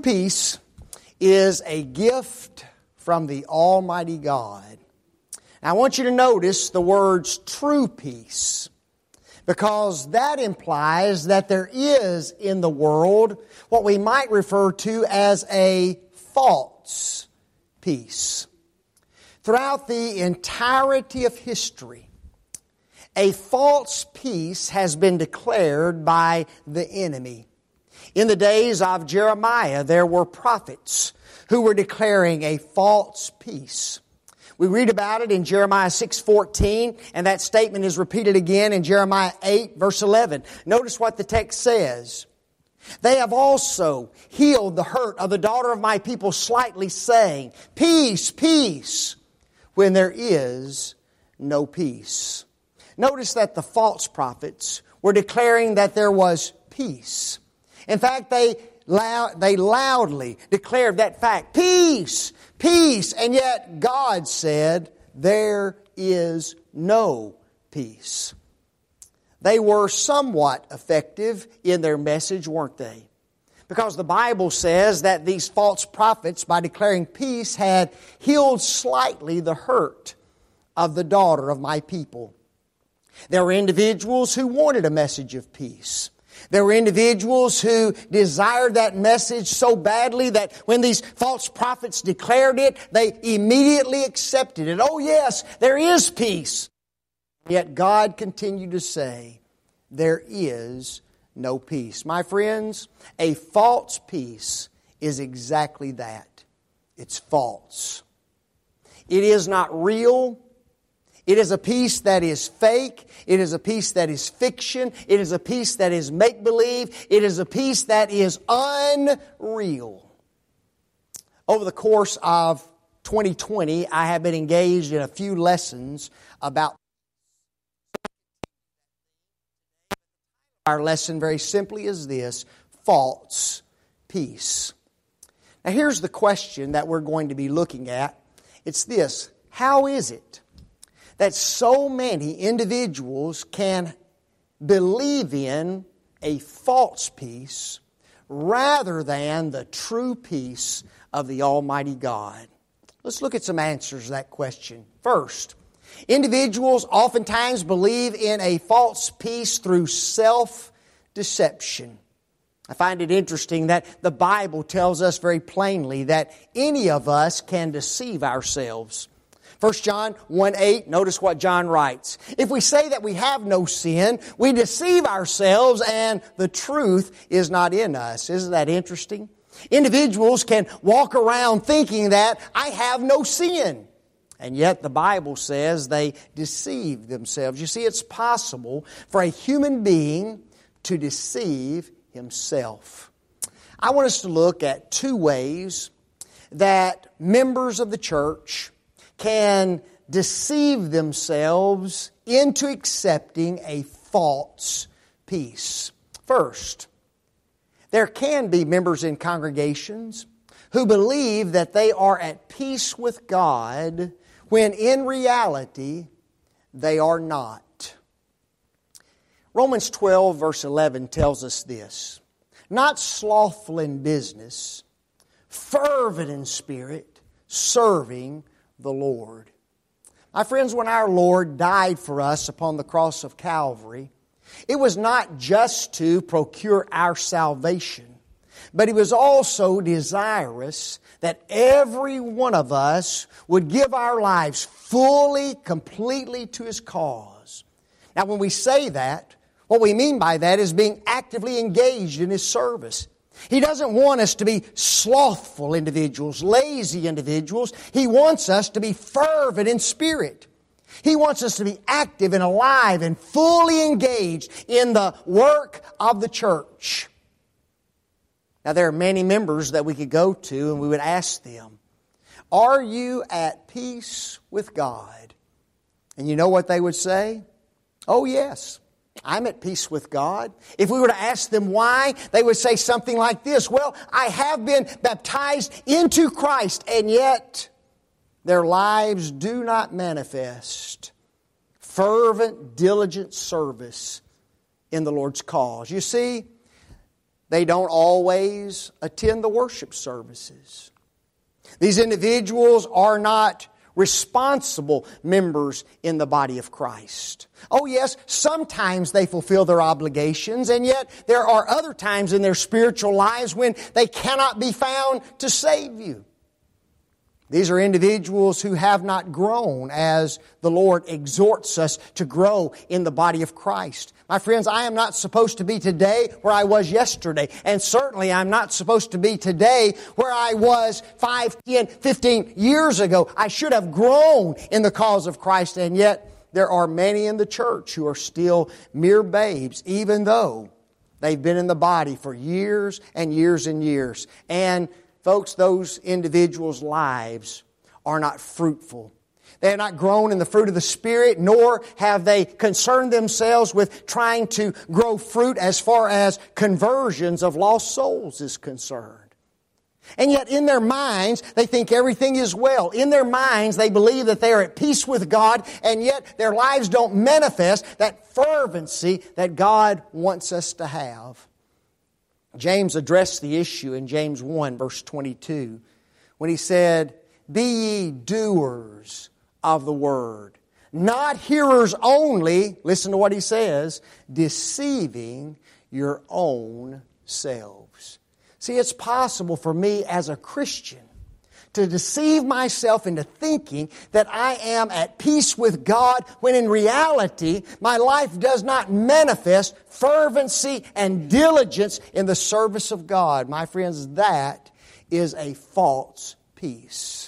peace is a gift from the Almighty God. Now, I want you to notice the words true peace, because that implies that there is in the world what we might refer to as a false peace. Throughout the entirety of history, a false peace has been declared by the enemy. In the days of Jeremiah, there were prophets who were declaring a false peace. We read about it in Jeremiah 6:14, and that statement is repeated again in Jeremiah 8, verse 11. Notice what the text says. They have also healed the hurt of the daughter of my people slightly, saying, peace, peace, when there is no peace. Notice that the false prophets were declaring that there was peace. In fact, they loudly declared that fact. Peace, peace. And yet God said there is no peace. They were somewhat effective in their message, weren't they? Because the Bible says that these false prophets, by declaring peace, had healed slightly the hurt of the daughter of my people. There were individuals who wanted a message of peace. There were individuals who desired that message so badly that when these false prophets declared it, they immediately accepted it. Oh yes, there is peace. Yet God continued to say, there is no peace. My friends, a false peace is exactly that. It's false. It is not real. It is a peace that is fake. It is a peace that is fiction. It is a peace that is make-believe. It is a peace that is unreal. Over the course of 2020, I have been engaged in a few lessons about our lesson very simply is this: false peace. Now here's the question that we're going to be looking at. It's this: how is it that so many individuals can believe in a false peace rather than the true peace of the Almighty God? Let's look at some answers to that question. First, individuals oftentimes believe in a false peace through self-deception. I find it interesting that the Bible tells us very plainly that any of us can deceive ourselves. 1 John 1:8, notice what John writes. If we say that we have no sin, we deceive ourselves and the truth is not in us. Isn't that interesting? Individuals can walk around thinking that I have no sin. And yet the Bible says they deceive themselves. You see, it's possible for a human being to deceive himself. I want us to look at two ways that members of the church can deceive themselves into accepting a false peace. First, there can be members in congregations who believe that they are at peace with God when in reality they are not. Romans 12 verse 11 tells us this: not slothful in business, fervent in spirit, serving the Lord. My friends, when our Lord died for us upon the cross of Calvary, it was not just to procure our salvation, but He was also desirous that every one of us would give our lives fully, completely to His cause. Now, when we say that, what we mean by that is being actively engaged in His service. He doesn't want us to be slothful individuals, lazy individuals. He wants us to be fervent in spirit. He wants us to be active and alive and fully engaged in the work of the church. Now, there are many members that we could go to and we would ask them, are you at peace with God? And you know what they would say? Oh, yes. I'm at peace with God. If we were to ask them why, they would say something like this: well, I have been baptized into Christ, and yet their lives do not manifest fervent, diligent service in the Lord's cause. You see, They don't always attend the worship services. These individuals are not responsible members in the body of Christ. Oh yes, sometimes they fulfill their obligations, and yet there are other times in their spiritual lives when they cannot be found to save you. These are individuals who have not grown as the Lord exhorts us to grow in the body of Christ. My friends, I am not supposed to be today where I was yesterday. And certainly I'm not supposed to be today where I was 5, 10, 15 years ago. I should have grown in the cause of Christ. And yet there are many in the church who are still mere babes, even though they've been in the body for years and years and years. And folks, those individuals' lives are not fruitful. They have not grown in the fruit of the Spirit, nor have they concerned themselves with trying to grow fruit as far as conversions of lost souls is concerned. And yet in their minds, they think everything is well. In their minds, they believe that they are at peace with God, and yet their lives don't manifest that fervency that God wants us to have. James addressed the issue in James 1, verse 22, when he said, "Be ye doers of the word, not hearers only," listen to what he says, "deceiving your own selves." See, it's possible for me as a Christian to deceive myself into thinking that I am at peace with God, when in reality my life does not manifest fervency and diligence in the service of God. My friends, that is a false peace.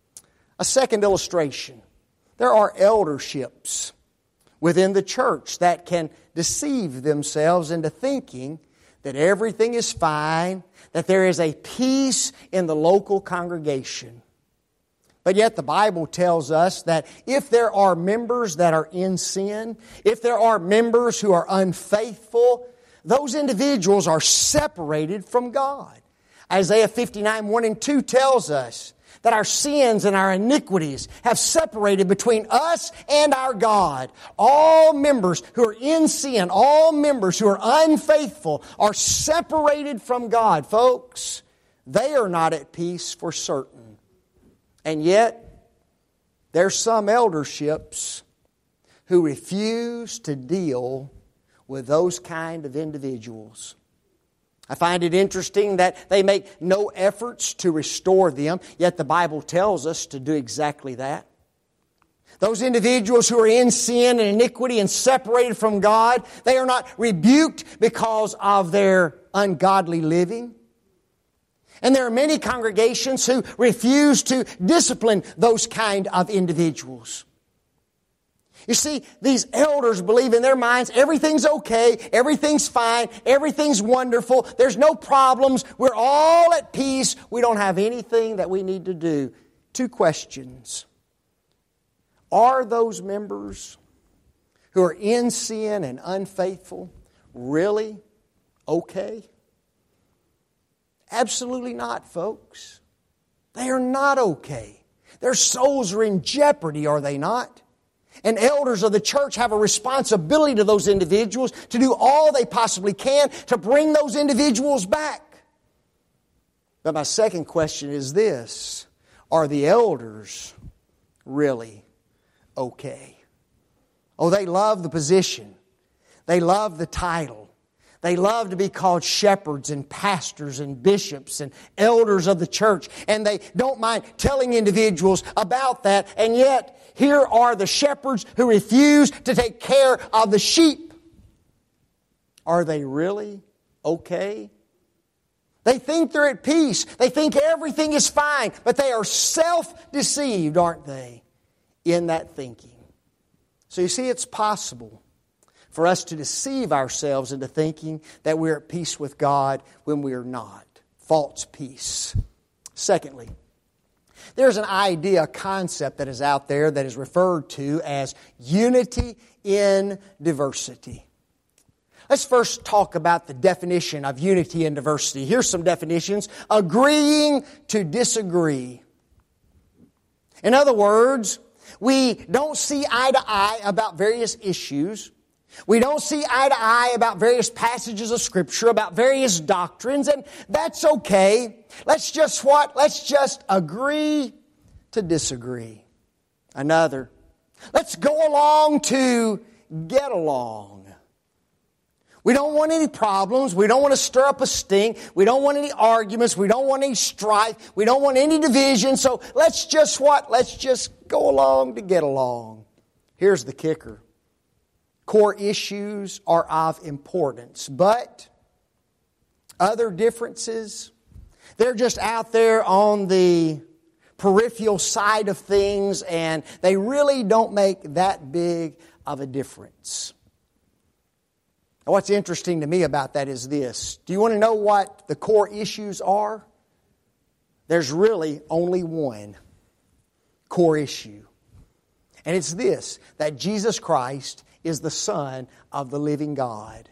A second illustration. There are elderships within the church that can deceive themselves into thinking that everything is fine, that there is a peace in the local congregation. But yet the Bible tells us that if there are members that are in sin, if there are members who are unfaithful, those individuals are separated from God. Isaiah 59, 1 and 2 tells us that our sins and our iniquities have separated between us and our God. All members who are in sin, all members who are unfaithful are separated from God. Folks, they are not at peace for certain. And yet, there's some elderships who refuse to deal with those kind of individuals. I find it interesting that they make no efforts to restore them, yet the Bible tells us to do exactly that. Those individuals who are in sin and iniquity and separated from God, they are not rebuked because of their ungodly living. And there are many congregations who refuse to discipline those kind of individuals. You see, these elders believe in their minds everything's okay, everything's fine, everything's wonderful, there's no problems, we're all at peace, we don't have anything that we need to do. Two questions. Are those members who are in sin and unfaithful really okay? Absolutely not, folks. They are not okay. Their souls are in jeopardy, are they not? And elders of the church have a responsibility to those individuals to do all they possibly can to bring those individuals back. But my second question is this: are the elders really okay? Oh, they love the position. They love the title. They love to be called shepherds and pastors and bishops and elders of the church. And they don't mind telling individuals about that. And yet, here are the shepherds who refuse to take care of the sheep. Are they really okay? They think they're at peace. They think everything is fine. But they are self-deceived, aren't they, in that thinking? So you see, it's possible for us to deceive ourselves into thinking that we're at peace with God when we are not. False peace. Secondly, there's an idea, a concept that is out there that is referred to as unity in diversity. Let's first talk about the definition of unity in diversity. Here's some definitions. Agreeing to disagree. In other words, we don't see eye to eye about various issues. We don't see eye to eye about various passages of Scripture, about various doctrines, and that's okay. Let's just what? Let's just agree to disagree. Another. Let's go along to get along. We don't want any problems. We don't want to stir up a stink. We don't want any arguments. We don't want any strife. We don't want any division. So let's just what? Let's just go along to get along. Here's the kicker. Core issues are of importance, but other differences, they're just out there on the peripheral side of things, and they really don't make that big of a difference. Now, what's interesting to me about that is this. Do you want to know what the core issues are? There's really only one core issue. And it's this, that Jesus Christ is the Son of the living God.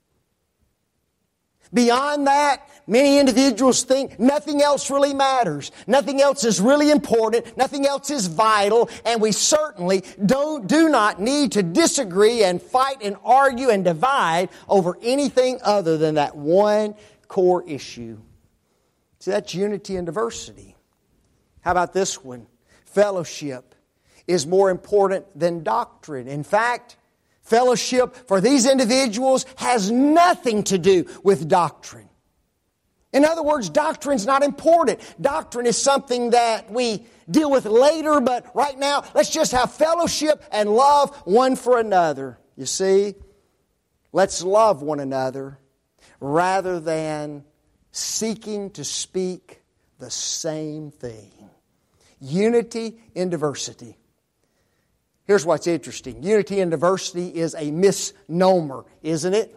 Beyond that, many individuals think nothing else really matters. Nothing else is really important. Nothing else is vital. And we certainly do not need to disagree and fight and argue and divide over anything other than that one core issue. See, that's unity and diversity. How about this one? Fellowship is more important than doctrine. In fact, fellowship for these individuals has nothing to do with doctrine. In other words, doctrine's not important. Doctrine is something that we deal with later, but right now, let's just have fellowship and love one for another. You see, let's love one another rather than seeking to speak the same thing. Unity in diversity. Here's what's interesting. Unity and diversity is a misnomer, isn't it?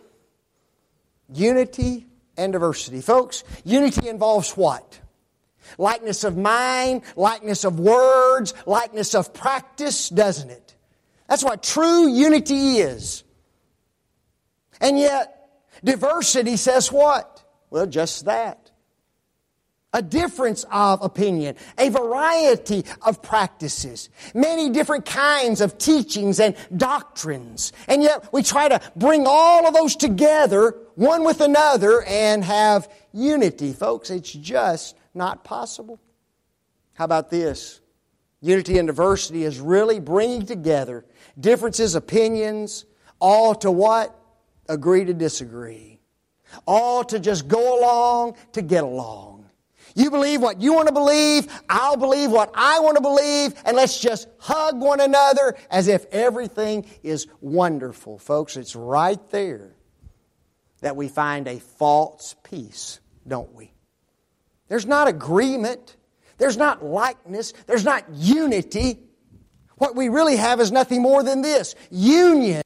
Unity and diversity. Folks, unity involves what? Likeness of mind, likeness of words, likeness of practice, doesn't it? That's what true unity is. And yet, diversity says what? Well, just that. A difference of opinion, a variety of practices, many different kinds of teachings and doctrines. And yet we try to bring all of those together, one with another, and have unity. Folks, it's just not possible. How about this? Unity and diversity is really bringing together differences, opinions, all to what? Agree to disagree. All to just go along to get along. You believe what you want to believe, I'll believe what I want to believe, and let's just hug one another as if everything is wonderful. Folks, it's right there that we find a false peace, don't we? There's not agreement. There's not likeness. There's not unity. What we really have is nothing more than this, union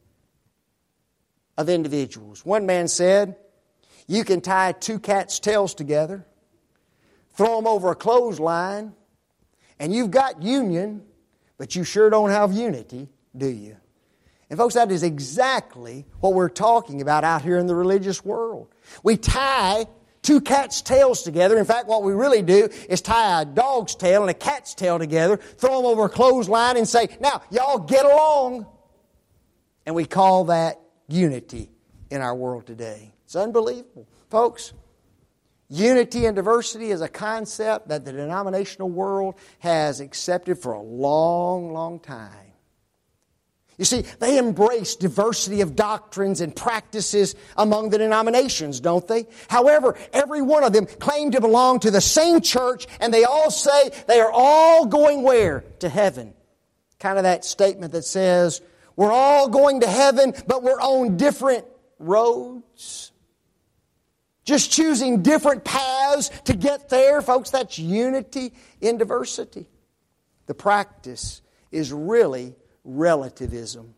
of individuals. One man said, you can tie two cats' tails together, throw them over a clothesline, and you've got union, but you sure don't have unity, do you? And folks, that is exactly what we're talking about out here in the religious world. We tie two cats' tails together. In fact, what we really do is tie a dog's tail and a cat's tail together, throw them over a clothesline and say, now, y'all get along. And we call that unity in our world today. It's unbelievable. Folks, unity and diversity is a concept that the denominational world has accepted for a long, long time. You see, they embrace diversity of doctrines and practices among the denominations, don't they? However, every one of them claim to belong to the same church, and they all say they are all going where? To heaven. Kind of that statement that says, we're all going to heaven, but we're on different roads. Just choosing different paths to get there. Folks, that's unity in diversity. The practice is really relativism,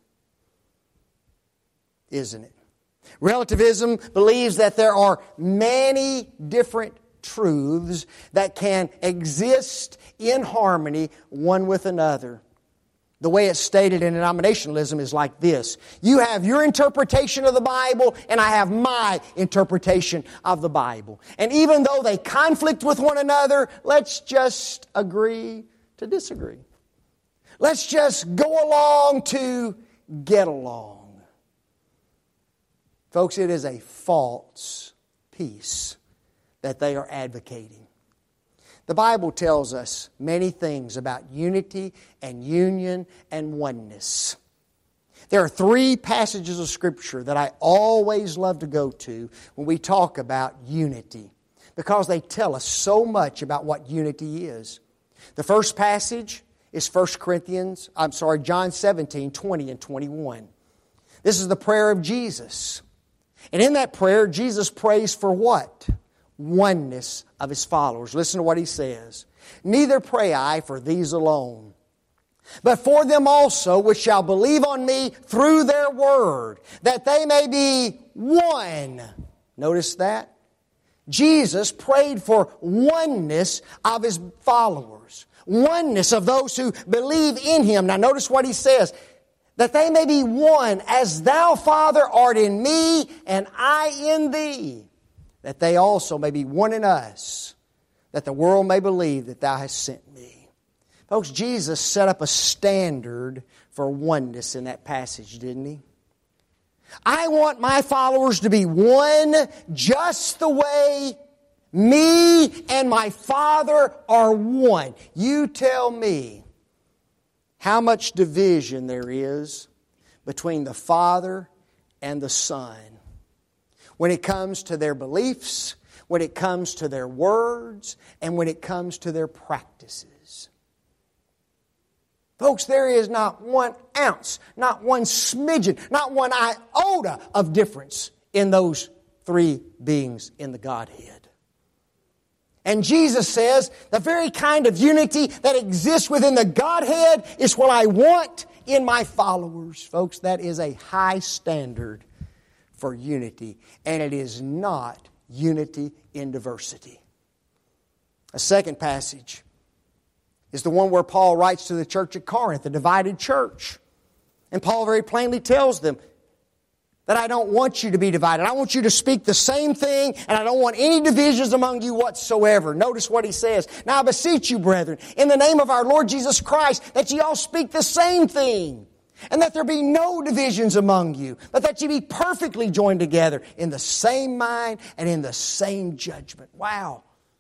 isn't it? Relativism believes that there are many different truths that can exist in harmony one with another. The way it's stated in denominationalism is like this. You have your interpretation of the Bible, and I have my interpretation of the Bible. And even though they conflict with one another, let's just agree to disagree. Let's just go along to get along. Folks, it is a false peace that they are advocating. The Bible tells us many things about unity and union and oneness. There are 3 passages of Scripture that I always love to go to when we talk about unity, because they tell us so much about what unity is. The first passage is John 17, 20 and 21. This is the prayer of Jesus. And in that prayer, Jesus prays for what? Oneness of His followers. Listen to what He says. Neither pray I for these alone, but for them also which shall believe on Me through their word, that they may be one. Notice that? Jesus prayed for oneness of His followers. Oneness of those who believe in Him. Now notice what He says. That they may be one, as Thou, Father, art in Me, and I in Thee. That they also may be one in us, that the world may believe that Thou hast sent Me. Folks, Jesus set up a standard for oneness in that passage, didn't He? I want my followers to be one just the way Me and my Father are one. You tell me how much division there is between the Father and the Son when it comes to their beliefs, when it comes to their words, and when it comes to their practices. Folks, there is not 1 ounce, not 1 smidgen, not 1 iota of difference in those 3 beings in the Godhead. And Jesus says the very kind of unity that exists within the Godhead is what I want in my followers. Folks, that is a high standard for unity, and it is not unity in diversity. A second passage is the one where Paul writes to the church at Corinth, the divided church. And Paul very plainly tells them that I don't want you to be divided. I want you to speak the same thing, and I don't want any divisions among you whatsoever. Notice what he says. Now I beseech you, brethren, in the name of our Lord Jesus Christ, that ye all speak the same thing, and that there be no divisions among you, but that ye be perfectly joined together in the same mind and in the same judgment. Wow.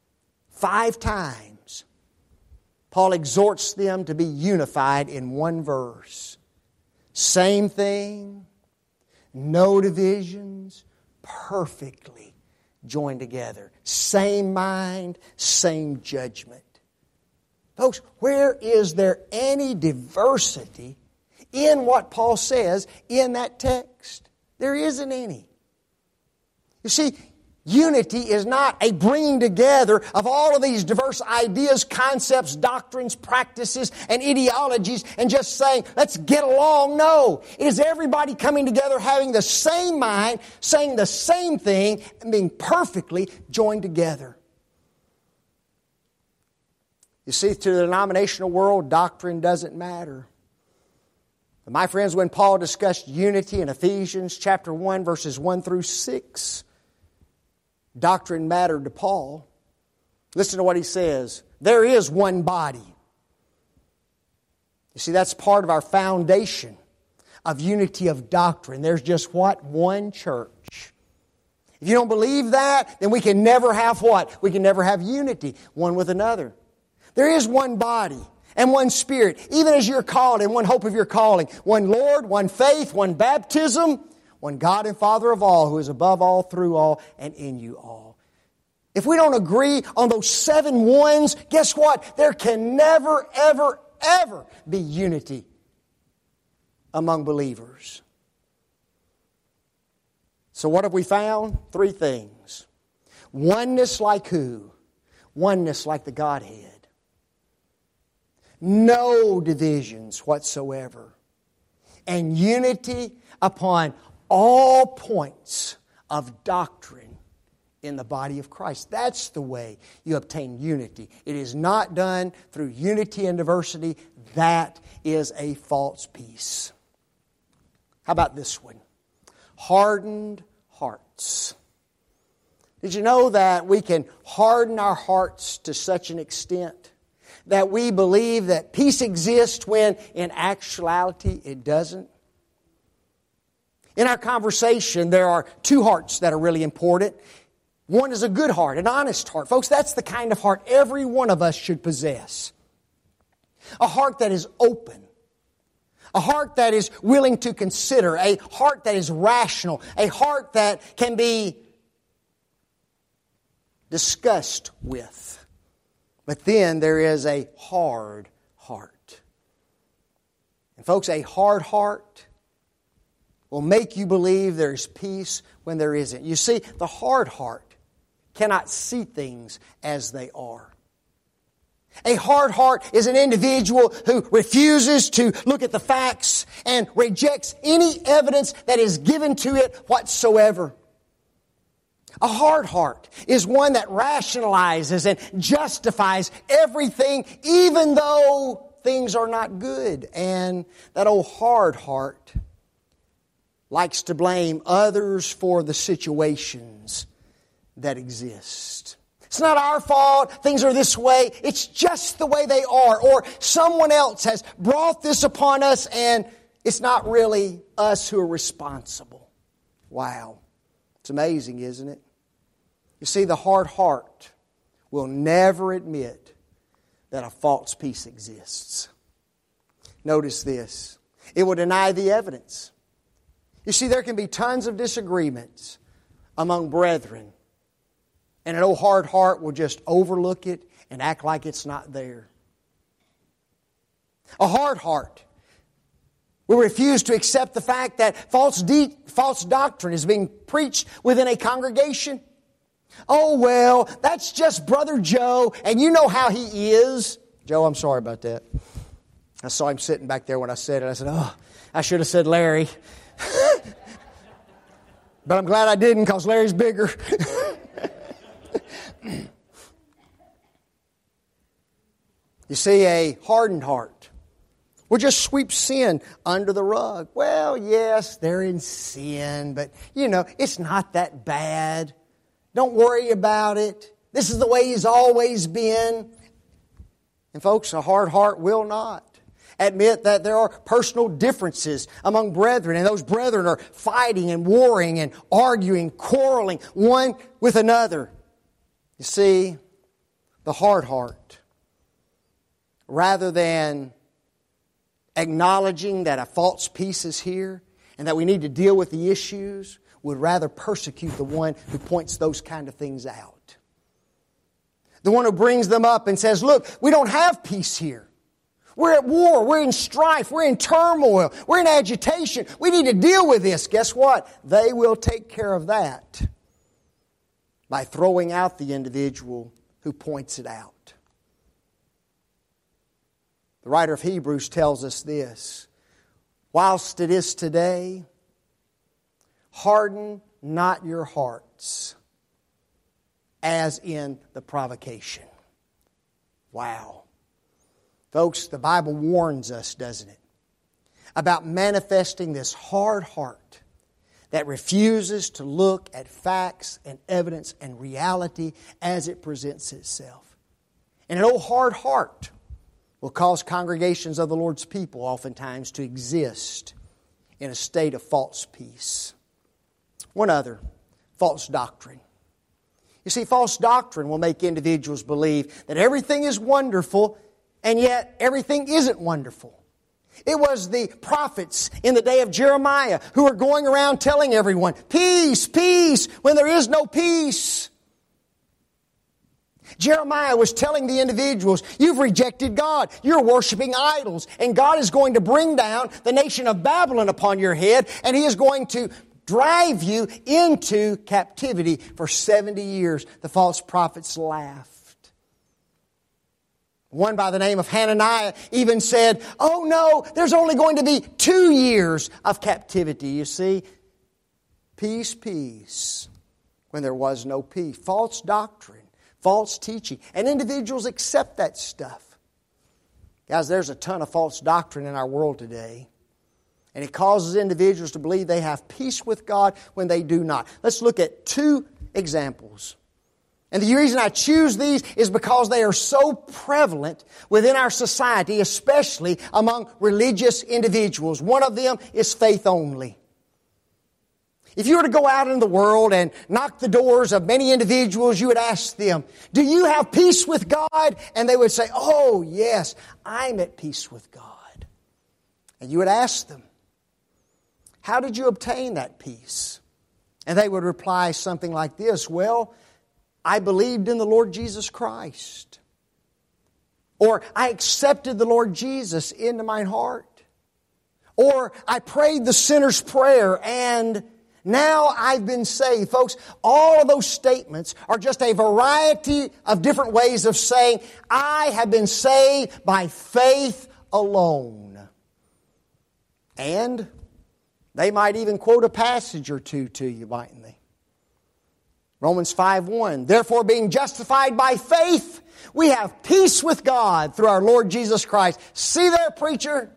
5 times, Paul exhorts them to be unified in 1 verse. Same thing, no divisions, perfectly joined together. Same mind, same judgment. Folks, where is there any diversity in what Paul says in that text? There isn't any. You see, unity is not a bringing together of all of these diverse ideas, concepts, doctrines, practices, and ideologies and just saying, let's get along. No. It is everybody coming together, having the same mind, saying the same thing, and being perfectly joined together. You see, to the denominational world, doctrine doesn't matter. But my friends, when Paul discussed unity in Ephesians chapter 1, verses 1 through 6, doctrine mattered to Paul. Listen to what he says. There is one body. You see, that's part of our foundation of unity of doctrine. There's just what? One church. If you don't believe that, then we can never have what? We can never have unity one with another. There is one body and one Spirit, even as you're called, and one hope of your calling. One Lord, one faith, one baptism, one God and Father of all, who is above all, through all, and in you all. If we don't agree on those 7 ones, guess what? There can never, ever, ever be unity among believers. So what have we found? 3 things. Oneness like who? Oneness like the Godhead. No divisions whatsoever. And unity upon all points of doctrine in the body of Christ. That's the way you obtain unity. It is not done through unity and diversity. That is a false peace. How about this one? Hardened hearts. Did you know that we can harden our hearts to such an extent that we believe that peace exists when in actuality it doesn't? In our conversation, there are two hearts that are really important. One is a good heart, an honest heart. Folks, that's the kind of heart every one of us should possess. A heart that is open. A heart that is willing to consider. A heart that is rational. A heart that can be discussed with. But then there is a hard heart. And folks, a hard heart will make you believe there is peace when there isn't. You see, the hard heart cannot see things as they are. A hard heart is an individual who refuses to look at the facts and rejects any evidence that is given to it whatsoever. A hard heart is one that rationalizes and justifies everything even though things are not good. And that old hard heart likes to blame others for the situations that exist. It's not our fault. Things are this way. It's just the way they are. Or someone else has brought this upon us and it's not really us who are responsible. Wow. It's amazing, isn't it? You see, the hard heart will never admit that a false peace exists. Notice this. It will deny the evidence. You see, there can be tons of disagreements among brethren. And an old hard heart will just overlook it and act like it's not there. A hard heart will refuse to accept the fact that false doctrine is being preached within a congregation. Oh, well, that's just Brother Joe, and you know how he is. Joe, I'm sorry about that. I saw him sitting back there when I said it. I said, oh, I should have said Larry. But I'm glad I didn't because Larry's bigger. You see, a hardened heart will just sweep sin under the rug. Well, yes, they're in sin, but, it's not that bad. Don't worry about it. This is the way He's always been. And folks, a hard heart will not admit that there are personal differences among brethren, and those brethren are fighting and warring and arguing, quarreling one with another. You see, the hard heart, rather than acknowledging that a false peace is here and that we need to deal with the issues, would rather persecute the one who points those kind of things out. The one who brings them up and says, look, we don't have peace here. We're at war. We're in strife. We're in turmoil. We're in agitation. We need to deal with this. Guess what? They will take care of that by throwing out the individual who points it out. The writer of Hebrews tells us this. Whilst it is today, harden not your hearts as in the provocation. Wow. Folks, the Bible warns us, doesn't it, about manifesting this hard heart that refuses to look at facts and evidence and reality as it presents itself. And an old hard heart will cause congregations of the Lord's people oftentimes to exist in a state of false peace. One other, false doctrine. You see, false doctrine will make individuals believe that everything is wonderful, and yet everything isn't wonderful. It was the prophets in the day of Jeremiah who were going around telling everyone, peace, peace, when there is no peace. Jeremiah was telling the individuals, you've rejected God, you're worshiping idols, and God is going to bring down the nation of Babylon upon your head, and He is going to drive you into captivity for 70 years. The false prophets laughed. One by the name of Hananiah even said, oh no, there's only going to be 2 years of captivity. You see, peace, peace, when there was no peace. False doctrine, false teaching. And individuals accept that stuff. Guys, there's a ton of false doctrine in our world today. And it causes individuals to believe they have peace with God when they do not. Let's look at 2 examples. And the reason I choose these is because they are so prevalent within our society, especially among religious individuals. One of them is faith only. If you were to go out in the world and knock the doors of many individuals, you would ask them, do you have peace with God? And they would say, oh, yes, I'm at peace with God. And you would ask them, how did you obtain that peace? And they would reply something like this, well, I believed in the Lord Jesus Christ. Or I accepted the Lord Jesus into my heart. Or I prayed the sinner's prayer and now I've been saved. Folks, all of those statements are just a variety of different ways of saying, I have been saved by faith alone. And they might even quote a passage or two to you, mightn't they? Romans 5:1, therefore being justified by faith, we have peace with God through our Lord Jesus Christ. See there, preacher?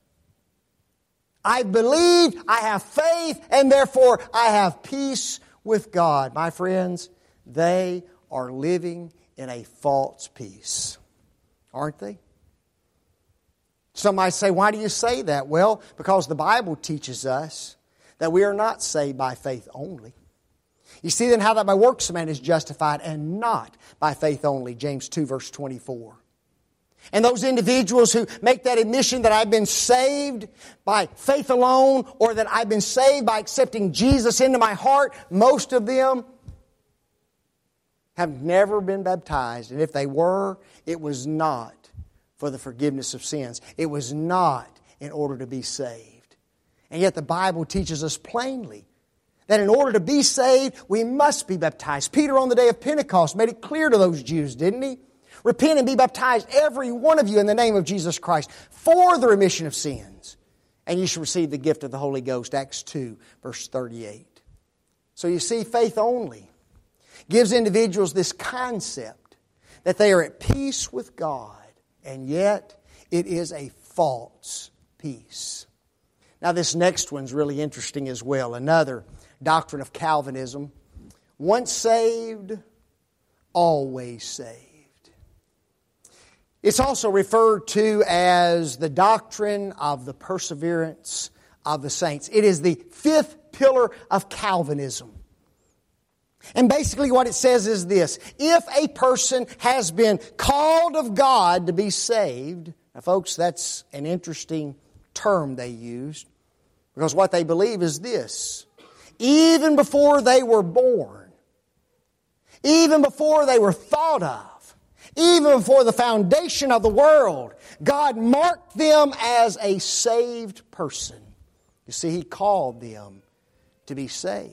I believe, I have faith, and therefore I have peace with God. My friends, they are living in a false peace, aren't they? Some might say, why do you say that? Well, because the Bible teaches us that we are not saved by faith only. You see then how that by works a man is justified and not by faith only. James 2 verse 24. And those individuals who make that admission that I've been saved by faith alone or that I've been saved by accepting Jesus into my heart, most of them have never been baptized. And if they were, it was not for the forgiveness of sins. It was not in order to be saved. And yet the Bible teaches us plainly that in order to be saved, we must be baptized. Peter on the day of Pentecost made it clear to those Jews, didn't he? Repent and be baptized, every one of you, in the name of Jesus Christ, for the remission of sins. And you shall receive the gift of the Holy Ghost, Acts 2, verse 38. So you see, faith only gives individuals this concept that they are at peace with God, and yet it is a false peace. Now this next one's really interesting as well. Another doctrine of Calvinism. Once saved, always saved. It's also referred to as the doctrine of the perseverance of the saints. It is the fifth pillar of Calvinism. And basically what it says is this. If a person has been called of God to be saved, now folks, that's an interesting term they used, because what they believe is this. Even before they were born, even before they were thought of, even before the foundation of the world, God marked them as a saved person. You see, He called them to be saved.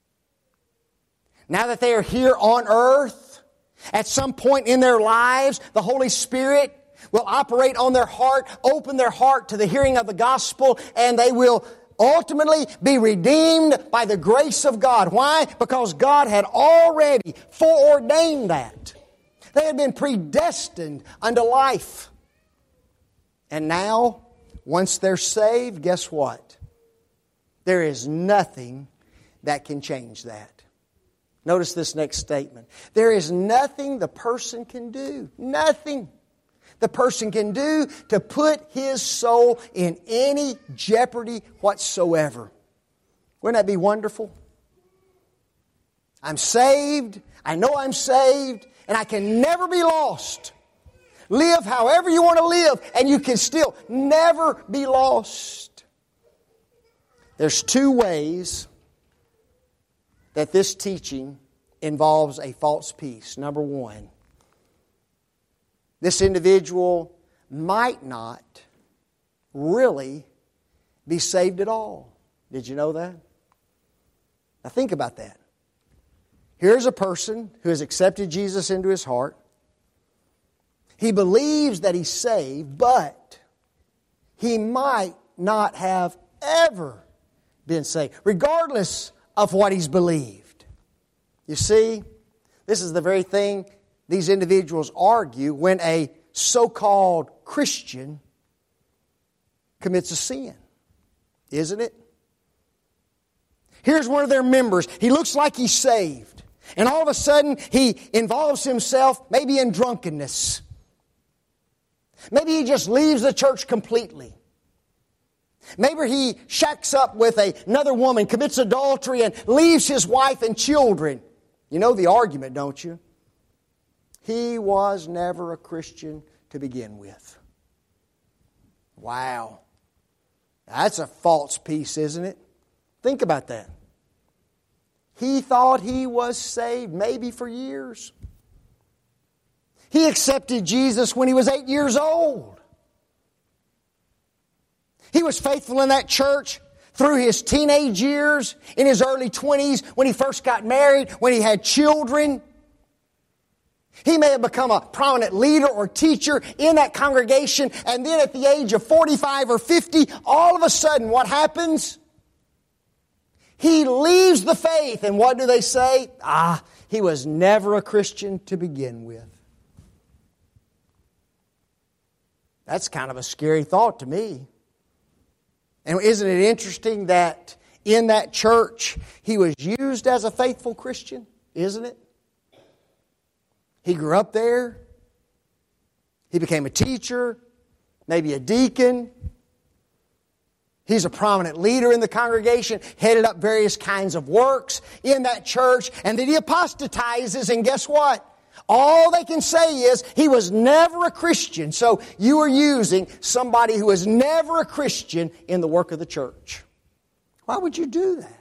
Now that they are here on earth, at some point in their lives, the Holy Spirit will operate on their heart, open their heart to the hearing of the gospel, and they will ultimately be redeemed by the grace of God. Why? Because God had already foreordained that. They had been predestined unto life. And now, once they're saved, guess what? There is nothing that can change that. Notice this next statement. There is nothing the person can do. Nothing the person can do to put his soul in any jeopardy whatsoever. Wouldn't that be wonderful? I'm saved. I know I'm saved. And I can never be lost. Live however you want to live, and you can still never be lost. There's two ways that this teaching involves a false peace. Number one, this individual might not really be saved at all. Did you know that? Now think about that. Here's a person who has accepted Jesus into his heart. He believes that he's saved, but he might not have ever been saved, regardless of what he's believed. You see, this is the very thing these individuals argue when a so-called Christian commits a sin, isn't it? Here's one of their members. He looks like he's saved. And all of a sudden, he involves himself maybe in drunkenness. Maybe he just leaves the church completely. Maybe he shacks up with another woman, commits adultery, and leaves his wife and children. You know the argument, don't you? He was never a Christian to begin with. Wow. That's a false peace, isn't it? Think about that. He thought he was saved maybe for years. He accepted Jesus when he was 8 years old. He was faithful in that church through his teenage years, in his early 20s, when he first got married, when he had children. He may have become a prominent leader or teacher in that congregation, and then at the age of 45 or 50, all of a sudden, what happens? He leaves the faith, and what do they say? He was never a Christian to begin with. That's kind of a scary thought to me. And isn't it interesting that in that church he was used as a faithful Christian? Isn't it? He grew up there. He became a teacher, maybe a deacon. He's a prominent leader in the congregation, headed up various kinds of works in that church, and then he apostatizes, and guess what? All they can say is he was never a Christian. So you are using somebody who was never a Christian in the work of the church. Why would you do that?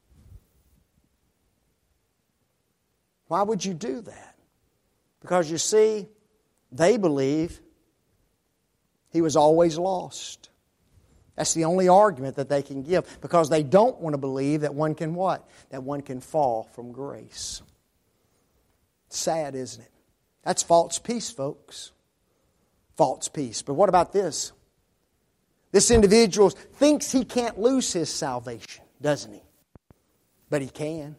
Why would you do that? Because you see, they believe he was always lost. That's the only argument that they can give, because they don't want to believe that one can what? That one can fall from grace. Sad, isn't it? That's false peace, folks. False peace. But what about this? This individual thinks he can't lose his salvation, doesn't he? But he can.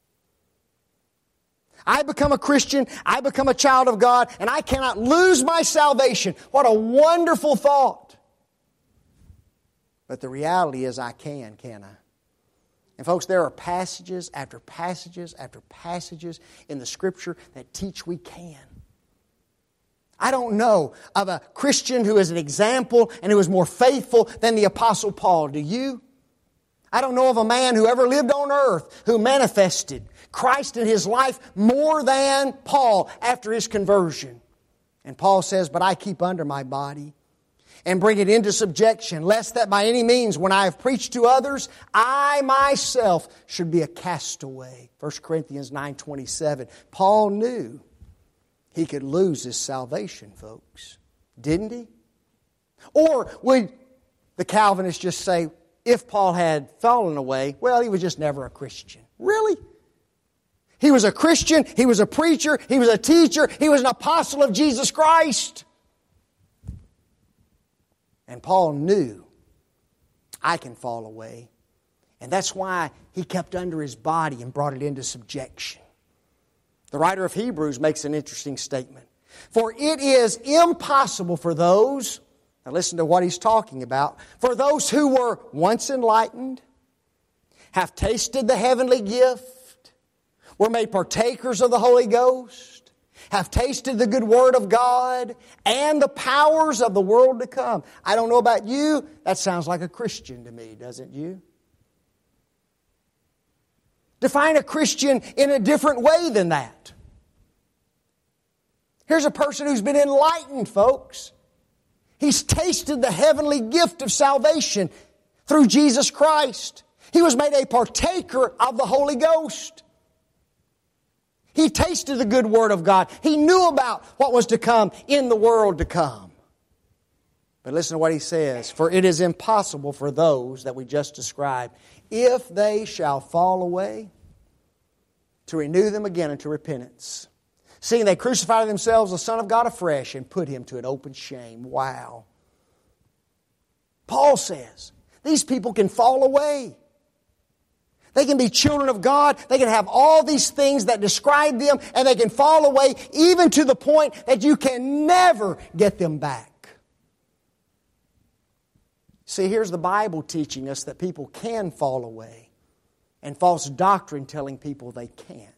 I become a Christian, I become a child of God, and I cannot lose my salvation. What a wonderful thought. But the reality is I can I? And folks, there are passages after passages after passages in the Scripture that teach we can. I don't know of a Christian who is an example and who is more faithful than the Apostle Paul. Do you? I don't know of a man who ever lived on earth who manifested Christ in his life more than Paul after his conversion. And Paul says, but I keep under my body and bring it into subjection, lest that by any means, when I have preached to others, I myself should be a castaway. 1 Corinthians 9:27. Paul knew he could lose his salvation, folks. Didn't he? Or would the Calvinists just say, if Paul had fallen away, well, he was just never a Christian. Really? He was a Christian, he was a preacher, he was a teacher, he was an apostle of Jesus Christ. And Paul knew, I can fall away. And that's why he kept under his body and brought it into subjection. The writer of Hebrews makes an interesting statement. For it is impossible for those, now listen to what he's talking about, for those who were once enlightened, have tasted the heavenly gift, were made partakers of the Holy Ghost, have tasted the good word of God and the powers of the world to come. I don't know about you, that sounds like a Christian to me, doesn't you? Define a Christian in a different way than that. Here's a person who's been enlightened, folks. He's tasted the heavenly gift of salvation through Jesus Christ. He was made a partaker of the Holy Ghost. He tasted the good word of God. He knew about what was to come in the world to come. But listen to what he says. For it is impossible for those that we just described, if they shall fall away, to renew them again unto repentance. Seeing they crucify themselves the Son of God afresh and put Him to an open shame. Wow. Paul says, these people can fall away. They can be children of God. They can have all these things that describe them, and they can fall away even to the point that you can never get them back. See, here's the Bible teaching us that people can fall away, and false doctrine telling people they can't.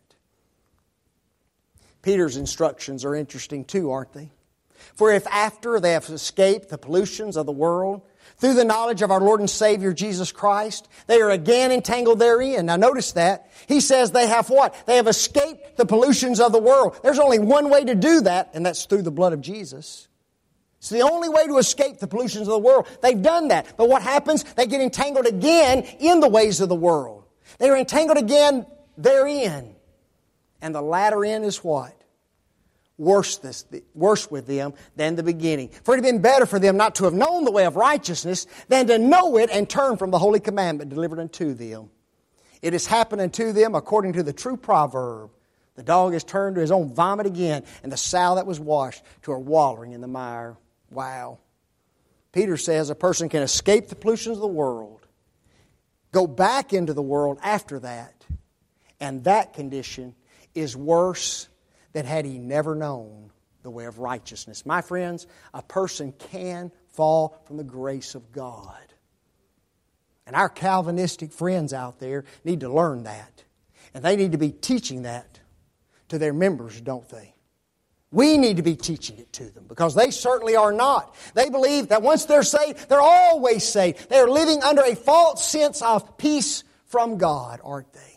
Peter's instructions are interesting too, aren't they? For if after they have escaped the pollutions of the world, through the knowledge of our Lord and Savior Jesus Christ. They are again entangled therein. Now notice that. He says they have what? They have escaped the pollutions of the world. There's only one way to do that, and that's through the blood of Jesus. It's the only way to escape the pollutions of the world. They've done that. But what happens? They get entangled again in the ways of the world. They are entangled again therein. And the latter end is what? Worse with them than the beginning. For it had been better for them not to have known the way of righteousness than to know it and turn from the holy commandment delivered unto them. It has happened unto them according to the true proverb. The dog has turned to his own vomit again, and the sow that was washed to her wallowing in the mire. Wow. Peter says a person can escape the pollutions of the world, go back into the world after that, and that condition is worse than had he never known the way of righteousness. My friends, a person can fall from the grace of God. And our Calvinistic friends out there need to learn that. And they need to be teaching that to their members, don't they? We need to be teaching it to them because they certainly are not. They believe that once they're saved, they're always saved. They are living under a false sense of peace from God, aren't they?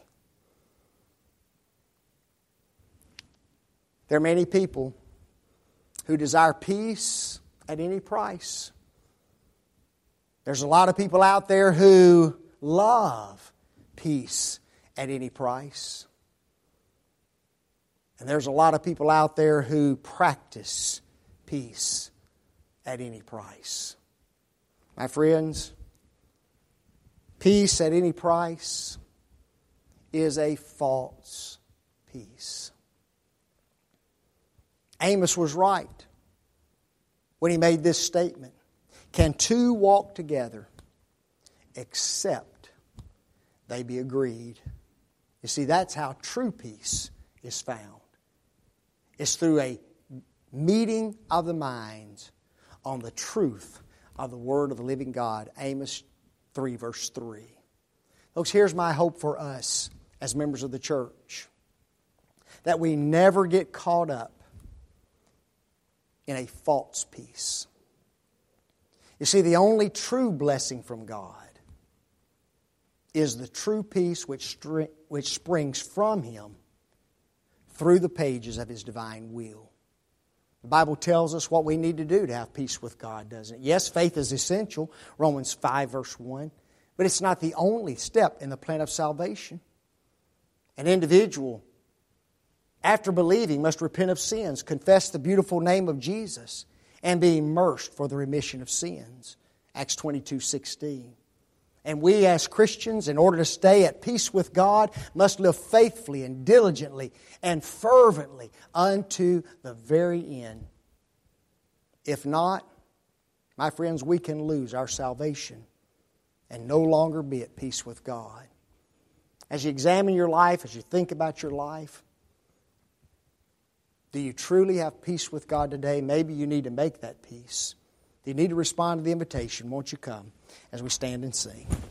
There are many people who desire peace at any price. There's a lot of people out there who love peace at any price. And there's a lot of people out there who practice peace at any price. My friends, peace at any price is a false peace. Amos was right when he made this statement. Can two walk together except they be agreed? You see, that's how true peace is found. It's through a meeting of the minds on the truth of the Word of the living God. Amos 3, verse 3. Folks, here's my hope for us as members of the church. That we never get caught up in a false peace. You see, the only true blessing from God is the true peace which springs from Him through the pages of His divine will. The Bible tells us what we need to do to have peace with God, doesn't it? Yes, faith is essential, Romans 5, verse 1, but it's not the only step in the plan of salvation. An individual, after believing, must repent of sins, confess the beautiful name of Jesus, and be immersed for the remission of sins. Acts 22:16. And we as Christians, in order to stay at peace with God, must live faithfully and diligently and fervently unto the very end. If not, my friends, we can lose our salvation and no longer be at peace with God. As you examine your life, as you think about your life, do you truly have peace with God today? Maybe you need to make that peace. Do you need to respond to the invitation? Won't you come as we stand and sing?